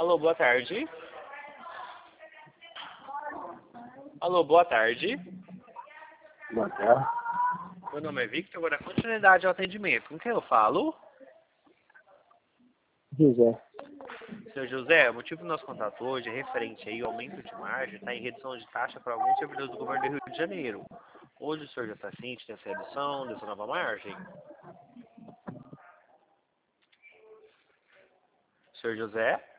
Alô, boa tarde. Alô, boa tarde. Boa tarde. Meu nome é Victor, vou dar continuidade ao atendimento. Com quem eu falo? José. Seu José, o motivo do nosso contato hoje é referente aí ao aumento de margem, está em redução de taxa para alguns servidores do governo do Rio de Janeiro. Hoje o senhor já está ciente dessa redução, dessa nova margem? Senhor José?